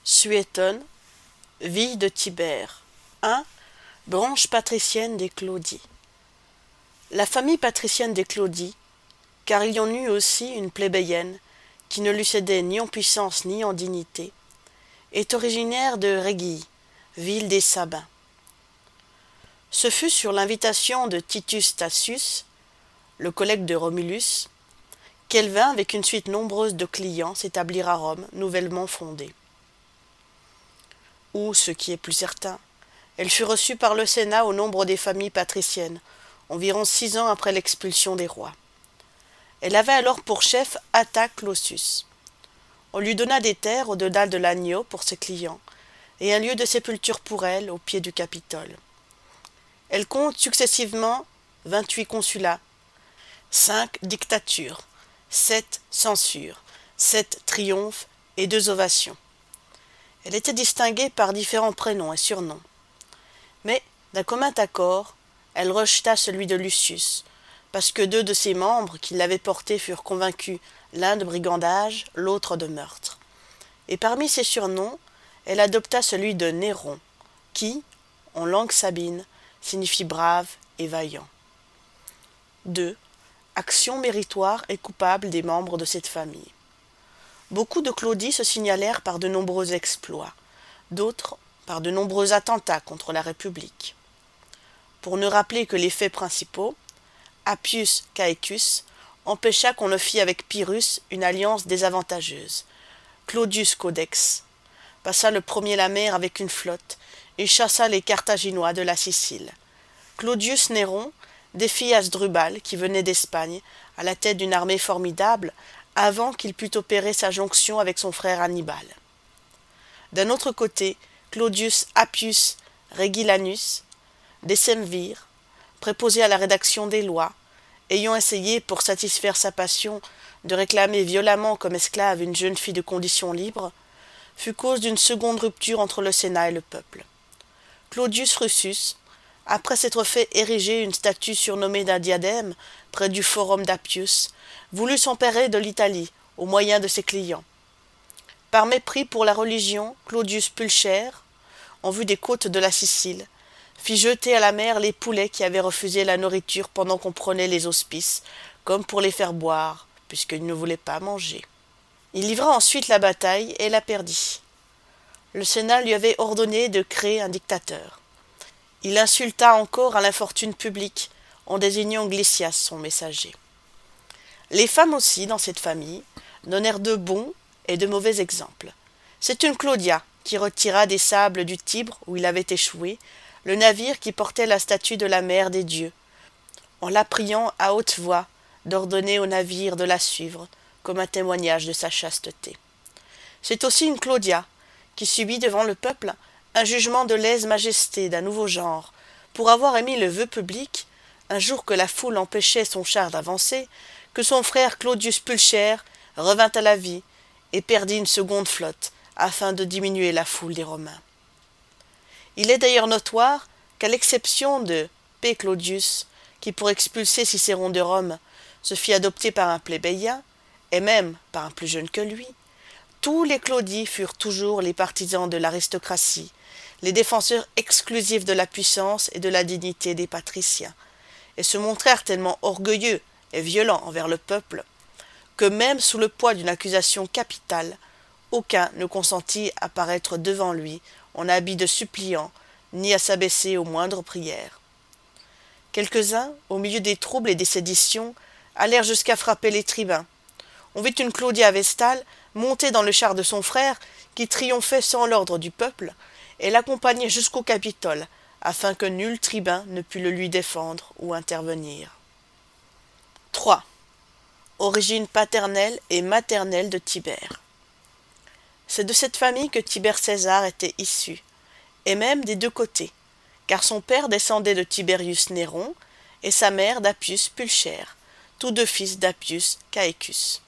Suétone, vie de Tibère. 1. Branche patricienne des Claudii. La famille patricienne des Claudii, car il y en eut aussi une plébéienne, qui ne lui cédait ni en puissance ni en dignité, est originaire de Régii, ville des Sabins. Ce fut sur l'invitation de Titus Tacius, le collègue de Romulus, qu'elle vint avec une suite nombreuse de clients s'établir à Rome, nouvellement fondée. Ou, ce qui est plus certain, elle fut reçue par le Sénat au nombre des familles patriciennes, environ 6 ans après l'expulsion des rois. Elle avait alors pour chef Atta Clausus. On lui donna des terres au-delà de l'Agno pour ses clients, et un lieu de sépulture pour elle au pied du Capitole. Elle compte successivement 28 consulats, 5 dictatures, 7 censures, 7 triomphes et 2 ovations. Elle était distinguée par différents prénoms et surnoms. Mais, d'un commun accord, elle rejeta celui de Lucius, parce que 2 de ses membres qui l'avaient porté furent convaincus, l'un de brigandage, l'autre de meurtre. Et parmi ses surnoms, elle adopta celui de Néron, qui, en langue sabine, signifie brave et vaillant. 2. Action méritoire et coupable des membres de cette famille. Beaucoup de Claudii se signalèrent par de nombreux exploits, d'autres par de nombreux attentats contre la République. Pour ne rappeler que les faits principaux, Appius Caecus empêcha qu'on ne fît avec Pyrrhus une alliance désavantageuse. Claudius Codex passa le premier la mer avec une flotte et chassa les Carthaginois de la Sicile. Claudius Néron défit Hasdrubal, qui venait d'Espagne, à la tête d'une armée formidable, avant qu'il pût opérer sa jonction avec son frère Hannibal. D'un autre côté, Claudius Appius Regilanus décemvir, préposé à la rédaction des lois, ayant essayé, pour satisfaire sa passion, de réclamer violemment comme esclave une jeune fille de condition libre, fut cause d'une seconde rupture entre le Sénat et le peuple. Claudius Russus, après s'être fait ériger une statue surnommée d'un diadème près du forum d'Appius, voulut s'emparer de l'Italie au moyen de ses clients. Par mépris pour la religion, Claudius Pulchère, en vue des côtes de la Sicile, fit jeter à la mer les poulets qui avaient refusé la nourriture pendant qu'on prenait les hospices, comme pour les faire boire, puisqu'ils ne voulaient pas manger. Il livra ensuite la bataille et la perdit. Le Sénat lui avait ordonné de créer un dictateur. Il insulta encore à l'infortune publique en désignant Glycias, son messager. Les femmes aussi, dans cette famille, donnèrent de bons et de mauvais exemples. C'est une Claudia qui retira des sables du Tibre, où il avait échoué, le navire qui portait la statue de la mère des dieux, en la priant à haute voix d'ordonner au navire de la suivre, comme un témoignage de sa chasteté. C'est aussi une Claudia qui subit devant le peuple un jugement de lèse-majesté d'un nouveau genre, pour avoir émis le vœu public, un jour que la foule empêchait son char d'avancer, que son frère Claudius Pulchère revint à la vie et perdit une seconde flotte, afin de diminuer la foule des Romains. Il est d'ailleurs notoire qu'à l'exception de P. Claudius, qui pour expulser Cicéron de Rome se fit adopter par un plébéien, et même par un plus jeune que lui, tous les Claudii furent toujours les partisans de l'aristocratie, les défenseurs exclusifs de la puissance et de la dignité des patriciens, et se montrèrent tellement orgueilleux et violents envers le peuple, que même sous le poids d'une accusation capitale, aucun ne consentit à paraître devant lui en habit de suppliant, ni à s'abaisser aux moindres prières. Quelques-uns, au milieu des troubles et des séditions, allèrent jusqu'à frapper les tribuns. On vit une Claudia Vestale monter dans le char de son frère, qui triomphait sans l'ordre du peuple, et l'accompagner jusqu'au Capitole, afin que nul tribun ne pût le lui défendre ou intervenir. 3. Origine paternelle et maternelle de Tibère. C'est de cette famille que Tibère César était issu, et même des 2 côtés, car son père descendait de Tiberius Néron et sa mère d'Appius Pulchère, tous 2 fils d'Appius Caecus.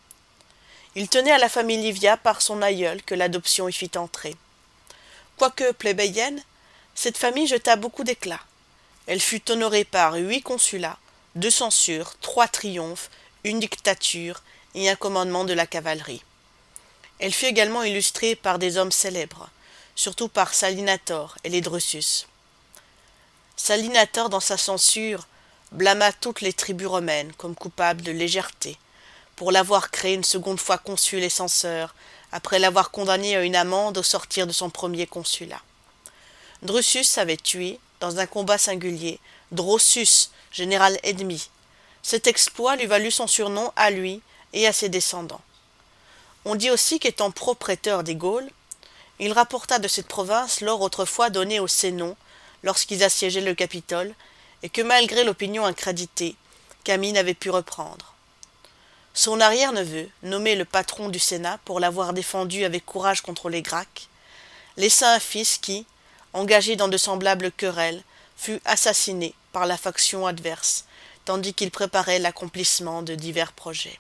Il tenait à la famille Livia par son aïeul que l'adoption y fit entrer. Quoique plébéienne, cette famille jeta beaucoup d'éclat. Elle fut honorée par 8 consulats, 2 censures, 3 triomphes, une dictature et un commandement de la cavalerie. Elle fut également illustrée par des hommes célèbres, surtout par Salinator et les Drusus. Salinator, dans sa censure, blâma toutes les tribus romaines comme coupables de légèreté, pour l'avoir créé une seconde fois consul et censeur, après l'avoir condamné à une amende au sortir de son premier consulat. Drusus avait tué, dans un combat singulier, Drossus, général ennemi. Cet exploit lui valut son surnom à lui et à ses descendants. On dit aussi qu'étant propréteur des Gaules, il rapporta de cette province l'or autrefois donné aux Sénons lorsqu'ils assiégeaient le Capitole, et que malgré l'opinion incréditée, Camille n'avait pu reprendre. Son arrière-neveu, nommé le patron du Sénat pour l'avoir défendu avec courage contre les Gracques, laissa un fils qui, engagé dans de semblables querelles, fut assassiné par la faction adverse, tandis qu'il préparait l'accomplissement de divers projets.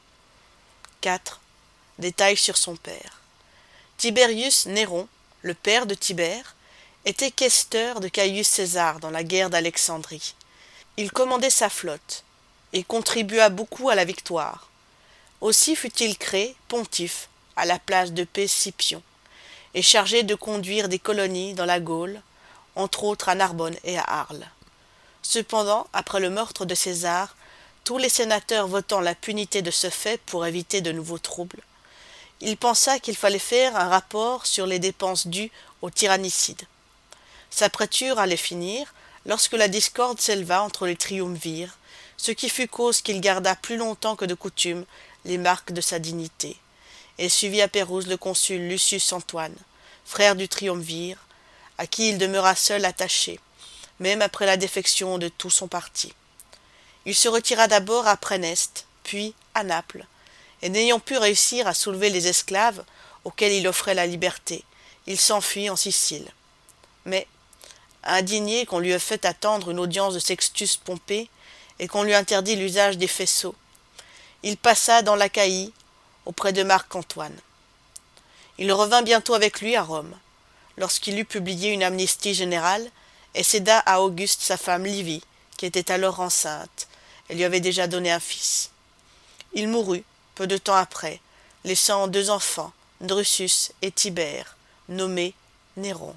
4. Détails sur son père. Tiberius Néron, le père de Tibère, était questeur de Caius César dans la guerre d'Alexandrie. Il commandait sa flotte et contribua beaucoup à la victoire. Aussi fut-il créé pontife à la place de Scipion et chargé de conduire des colonies dans la Gaule, entre autres à Narbonne et à Arles. Cependant, après le meurtre de César, tous les sénateurs votant la punité de ce fait pour éviter de nouveaux troubles, il pensa qu'il fallait faire un rapport sur les dépenses dues au tyrannicide. Sa prêture allait finir lorsque la discorde s'éleva entre les triumvirs, ce qui fut cause qu'il garda plus longtemps que de coutume les marques de sa dignité, et suivit à Pérouse le consul Lucius Antoine, frère du triumvir, à qui il demeura seul attaché, même après la défection de tout son parti. Il se retira d'abord à Préneste, puis à Naples, et n'ayant pu réussir à soulever les esclaves, auxquels il offrait la liberté, il s'enfuit en Sicile. Mais, indigné qu'on lui ait fait attendre une audience de Sextus Pompée, et qu'on lui interdit l'usage des faisceaux, il passa dans l'Achaïe, auprès de Marc-Antoine. Il revint bientôt avec lui à Rome, lorsqu'il eut publié une amnistie générale, et céda à Auguste sa femme Livie, qui était alors enceinte, et lui avait déjà donné un fils. Il mourut, peu de temps après, laissant 2 enfants, Drusus et Tibère, nommés Néron.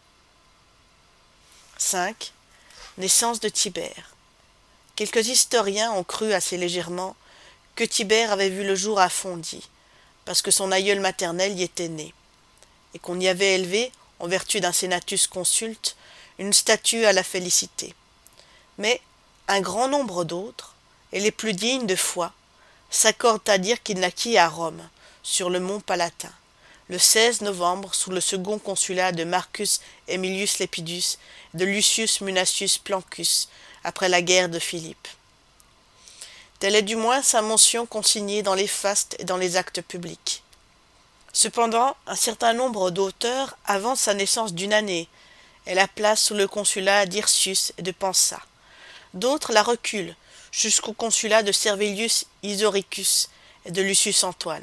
5. Naissance de Tibère. Quelques historiens ont cru assez légèrement que Tibère avait vu le jour à Fondi, parce que son aïeul maternel y était né, et qu'on y avait élevé, en vertu d'un senatus consulte, une statue à la félicité. Mais un grand nombre d'autres, et les plus dignes de foi, s'accordent à dire qu'il naquit à Rome, sur le mont Palatin, le 16 novembre sous le second consulat de Marcus Aemilius Lepidus et de Lucius Munatius Plancus, après la guerre de Philippe. Telle est du moins sa mention consignée dans les fastes et dans les actes publics. Cependant, un certain nombre d'auteurs avancent sa naissance d'1 année et la placent sous le consulat d'Hirtius et de Pansa. D'autres la reculent jusqu'au consulat de Servilius Isoricus et de Lucius Antoine.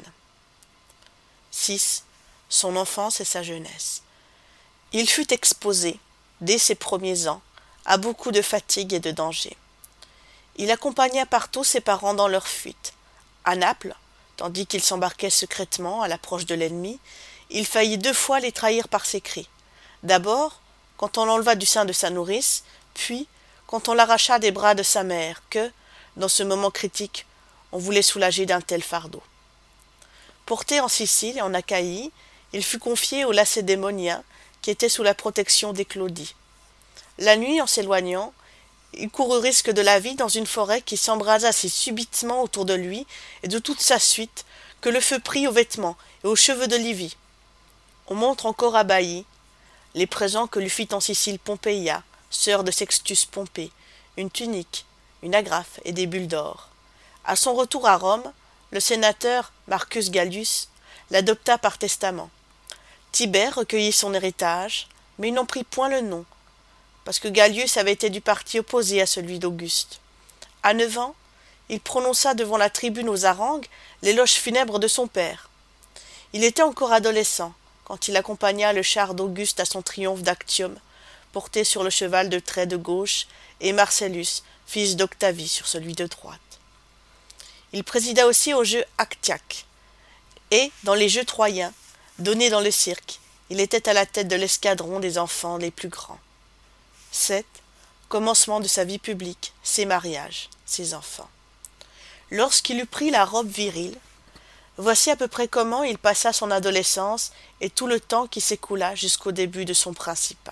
6. Son enfance et sa jeunesse. Il fut exposé, dès ses premiers ans, à beaucoup de fatigue et de danger. Il accompagna partout ses parents dans leur fuite. À Naples, tandis qu'il s'embarquait secrètement à l'approche de l'ennemi, il faillit 2 fois les trahir par ses cris. D'abord, quand on l'enleva du sein de sa nourrice, puis quand on l'arracha des bras de sa mère, que, dans ce moment critique, on voulait soulager d'un tel fardeau. Porté en Sicile et en Achaïe, il fut confié aux Lacédémoniens, qui étaient sous la protection des Claudie. La nuit, en s'éloignant, il courut risque de la vie dans une forêt qui s'embrasa si subitement autour de lui et de toute sa suite que le feu prit aux vêtements et aux cheveux de Livie. On montre encore à Bailly les présents que lui fit en Sicile Pompeia, sœur de Sextus Pompée, une tunique, une agrafe et des bulles d'or. À son retour à Rome, le sénateur Marcus Gallius l'adopta par testament. Tibère recueillit son héritage, mais il n'en prit point le nom, parce que Gallius avait été du parti opposé à celui d'Auguste. À 9 ans, il prononça devant la tribune aux harangues l'éloge funèbre de son père. Il était encore adolescent quand il accompagna le char d'Auguste à son triomphe d'Actium, porté sur le cheval de trait de gauche, et Marcellus, fils d'Octavie, sur celui de droite. Il présida aussi au jeu actiaque, Et, dans les jeux troyens, donnés dans le cirque, il était à la tête de l'escadron des enfants les plus grands. 7. Commencement de sa vie publique, ses mariages, ses enfants. Lorsqu'il eut pris la robe virile, voici à peu près comment il passa son adolescence et tout le temps qui s'écoula jusqu'au début de son principat.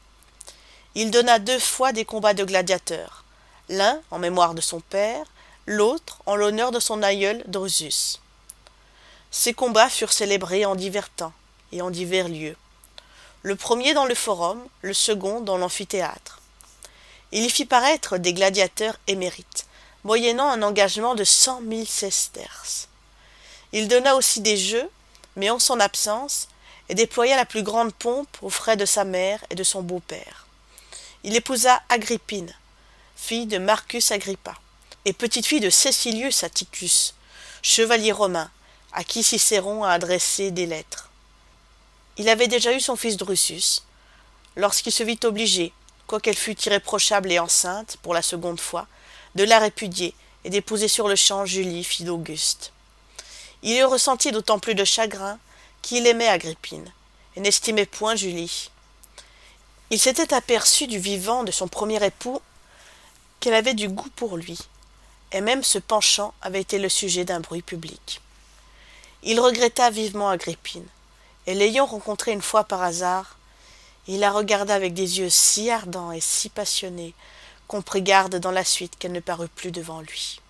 Il donna 2 fois des combats de gladiateurs, l'un en mémoire de son père, l'autre en l'honneur de son aïeul Drusus. Ces combats furent célébrés en divers temps et en divers lieux. Le premier dans le forum, le second dans l'amphithéâtre. Il y fit paraître des gladiateurs émérites, moyennant un engagement de 100 000 sesterces. Il donna aussi des jeux, mais en son absence, et déploya la plus grande pompe aux frais de sa mère et de son beau-père. Il épousa Agrippine, fille de Marcus Agrippa, et petite-fille de Cecilius Atticus, chevalier romain, à qui Cicéron a adressé des lettres. Il avait déjà eu son fils Drusus, lorsqu'il se vit obligé, quoiqu'elle fût irréprochable et enceinte, pour la seconde fois, de la répudier et d'épouser sur-le-champ Julie, fille d'Auguste. Il y ressentit d'autant plus de chagrin qu'il aimait Agrippine, et n'estimait point Julie. Il s'était aperçu du vivant de son premier époux qu'elle avait du goût pour lui, et même ce penchant avait été le sujet d'un bruit public. Il regretta vivement Agrippine, et l'ayant rencontrée une fois par hasard, il la regarda avec des yeux si ardents et si passionnés qu'on prit garde dans la suite qu'elle ne parut plus devant lui.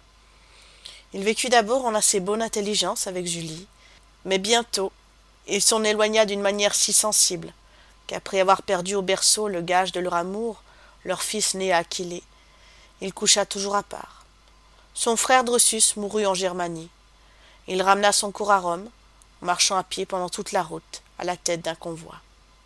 Il vécut d'abord en assez bonne intelligence avec Julie, mais bientôt il s'en éloigna d'une manière si sensible qu'après avoir perdu au berceau le gage de leur amour, leur fils né à Aquilée, il coucha toujours à part. Son frère Drusus mourut en Germanie. Il ramena son cours à Rome, en marchant à pied pendant toute la route, à la tête d'un convoi.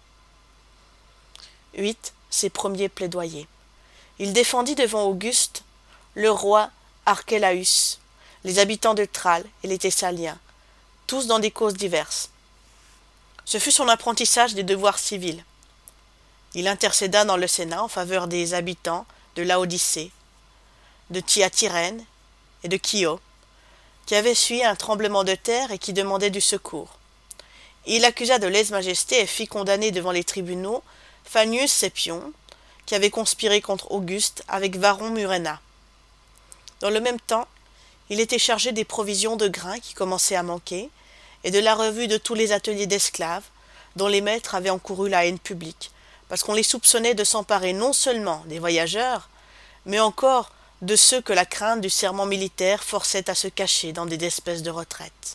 8. Ses premiers plaidoyers. Il défendit devant Auguste le roi Archélaüs, les habitants de Tralles et les Thessaliens, tous dans des causes diverses. Ce fut son apprentissage des devoirs civils. Il intercéda dans le Sénat en faveur des habitants de Laodicée, de Thyatyrène et de Chios, qui avaient suivi un tremblement de terre et qui demandaient du secours. Il accusa de lèse-majesté et fit condamner devant les tribunaux Fannius Scipion, qui avait conspiré contre Auguste avec Varron Murena. Dans le même temps, il était chargé des provisions de grains qui commençaient à manquer, et de la revue de tous les ateliers d'esclaves, dont les maîtres avaient encouru la haine publique, parce qu'on les soupçonnait de s'emparer non seulement des voyageurs, mais encore de ceux que la crainte du serment militaire forçait à se cacher dans des espèces de retraites.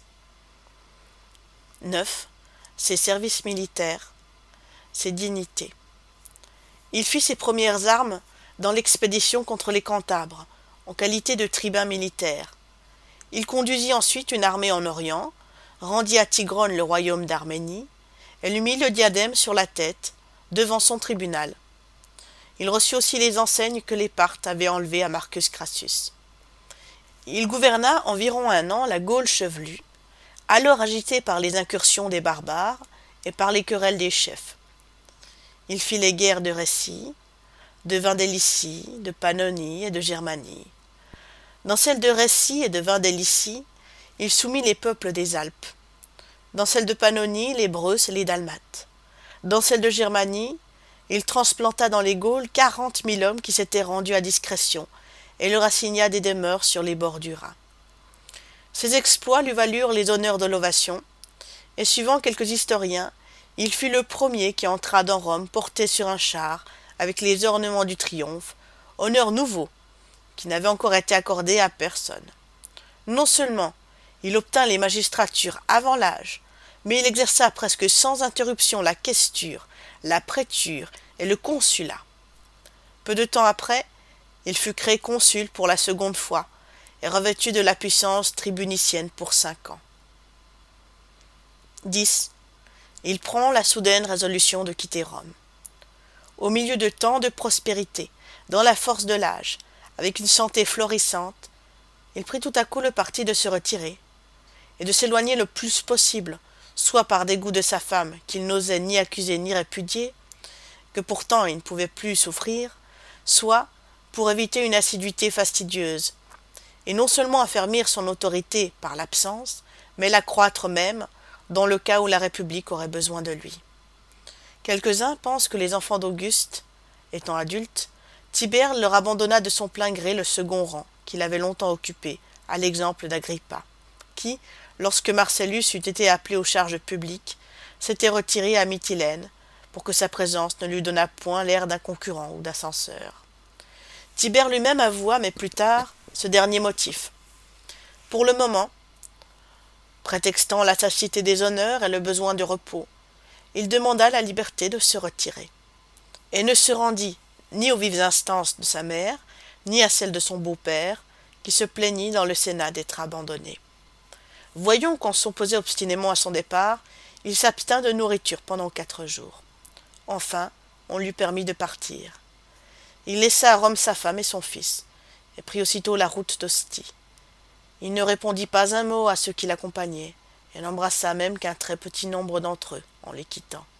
9. Ses services militaires, ses dignités. Il fit ses premières armes dans l'expédition contre les Cantabres, en qualité de tribun militaire. Il conduisit ensuite une armée en Orient, rendit à Tigrone le royaume d'Arménie, et lui mit le diadème sur la tête, devant son tribunal. Il reçut aussi les enseignes que les Parthes avaient enlevées à Marcus Crassus. Il gouverna environ 1 an la Gaule chevelue, alors agitée par les incursions des barbares et par les querelles des chefs. Il fit les guerres de Rhétie, de Vindélicie, de Pannonie et de Germanie. Dans celles de Rhétie et de Vindélicie, il soumit les peuples des Alpes. Dans celle de Pannonie, les Breuses et les Dalmates. Dans celle de Germanie, il transplanta dans les Gaules 40 000 hommes qui s'étaient rendus à discrétion et leur assigna des demeures sur les bords du Rhin. Ces exploits lui valurent les honneurs de l'ovation, et suivant quelques historiens, il fut le premier qui entra dans Rome porté sur un char avec les ornements du triomphe, honneur nouveau, qui n'avait encore été accordé à personne. Non seulement il obtint les magistratures avant l'âge, mais il exerça presque sans interruption la questure, la préture et le consulat. Peu de temps après, il fut créé consul pour la seconde fois et revêtu de la puissance tribunicienne pour 5 ans. 10. Il prend la soudaine résolution de quitter Rome. Au milieu de tant de prospérité, dans la force de l'âge, avec une santé florissante, il prit tout à coup le parti de se retirer et de s'éloigner le plus possible, soit par dégoût de sa femme qu'il n'osait ni accuser ni répudier, que pourtant il ne pouvait plus souffrir, soit pour éviter une assiduité fastidieuse, et non seulement affermir son autorité par l'absence, mais l'accroître même, dans le cas où la République aurait besoin de lui. Quelques-uns pensent que les enfants d'Auguste, étant adultes, Tibère leur abandonna de son plein gré le second rang, qu'il avait longtemps occupé, à l'exemple d'Agrippa, qui, lorsque Marcellus eut été appelé aux charges publiques, s'était retiré à Mytilène, pour que sa présence ne lui donnât point l'air d'un concurrent ou d'un censeur. Tibère lui-même avoua, mais plus tard, ce dernier motif. Pour le moment, prétextant la satiété des honneurs et le besoin de repos, il demanda la liberté de se retirer, et ne se rendit ni aux vives instances de sa mère, ni à celles de son beau-père, qui se plaignit dans le Sénat d'être abandonné. Voyons qu'on s'opposait obstinément à son départ, il s'abstint de nourriture pendant 4 jours. Enfin, on lui permit de partir. Il laissa à Rome sa femme et son fils, et prit aussitôt la route d'Ostie. Il ne répondit pas un mot à ceux qui l'accompagnaient, et n'embrassa même qu'un très petit nombre d'entre eux en les quittant.